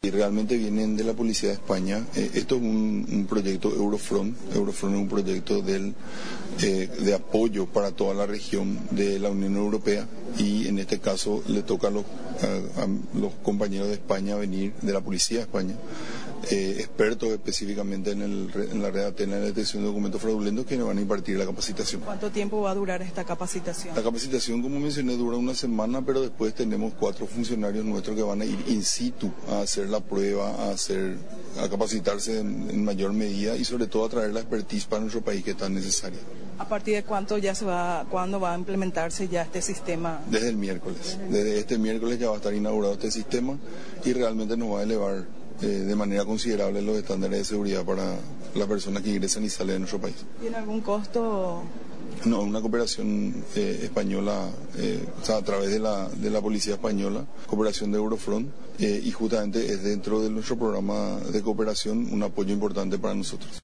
Y realmente vienen de la Policía de España. Esto es un proyecto Eurofront. Eurofront es un proyecto de apoyo para toda la región de la Unión Europea y en este caso le toca a los compañeros de España venir, de la Policía de España, expertos específicamente en la red Athena de detección de documentos fraudulentos que nos van a impartir la capacitación. ¿Cuánto tiempo va a durar esta capacitación? La capacitación, como mencioné, dura una semana, pero después tenemos 4 funcionarios nuestros que van a ir in situ a hacer la prueba, a capacitarse en mayor medida y sobre todo a traer la expertise para nuestro país que es tan necesaria. ¿A partir de cuándo va a implementarse ya este sistema? Desde el miércoles. Desde este miércoles ya va a estar inaugurado este sistema y realmente nos va a elevar de manera considerable los estándares de seguridad para las personas que ingresan y salen de nuestro país. ¿Tiene algún costo? No, una cooperación española, o sea, a través de la Policía Española, cooperación de Eurofront, y justamente es dentro de nuestro programa de cooperación un apoyo importante para nosotros.